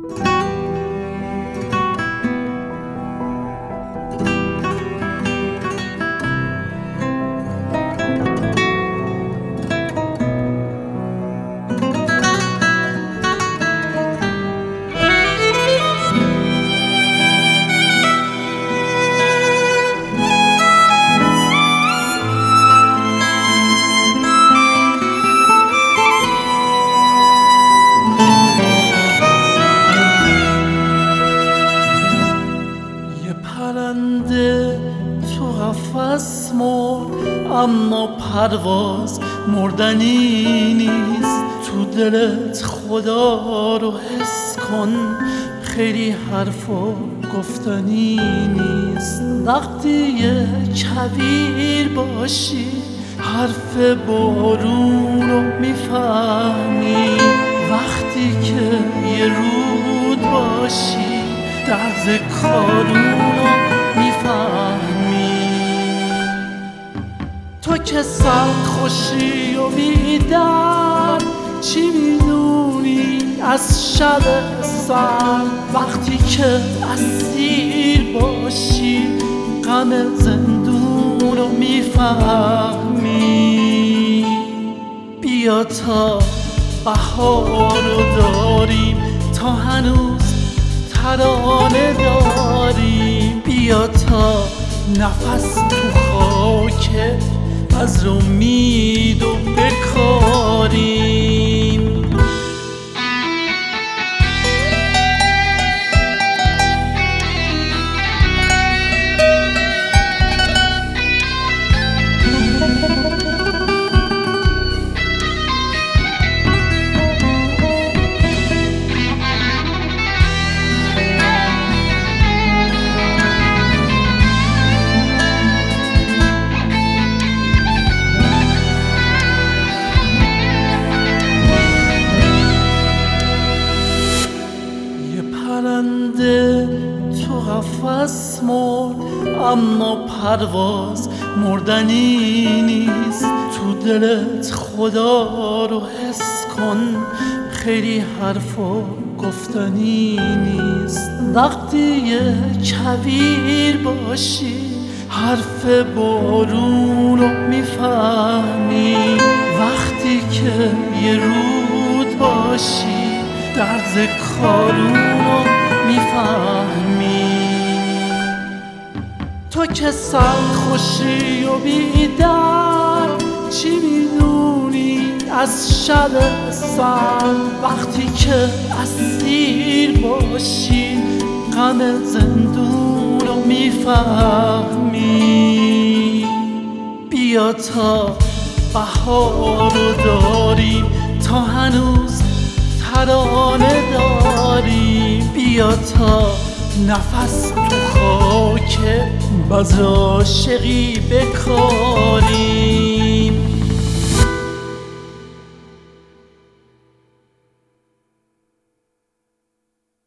پرنده تو قفس مرد اما پرواز مردنی نیست. تو دلت خدا رو حس کن، خیلی حرفا گفتنی نیست. وقتی یه کویر باشی حرف بارون رو میفهمی، وقتی که یه رود باشی درد کارونو میفهمی. تو که سخت خوشی و بیدر چی میدونی از شب سر؟ وقتی که اسیر باشی غم زندونو میفهمی. بیا تا بهار رو داریم، تا هنوز ترانه داریم. بیا تا نفس تو خاک از امید و بکاریم. پرنده تو قفس مرد اما پرواز مردنی نیست. تو دلت خدا رو حس کن، خیلی حرفا گفتنی نیست. وقتی یه کویر باشی حرف بارون رو میفهمی، وقتی که یه رود باشی درد کارونو میفهمی. تو که سخت خوشی و بیدر چی میدونی از شب سر؟ وقتی که اسیر باشی غم زندونو میفهمی. بیا تا بهار رو داریم، تا هنوز ترانه داریم. بیا تا نفس تو خاک بز عاشقی بکار.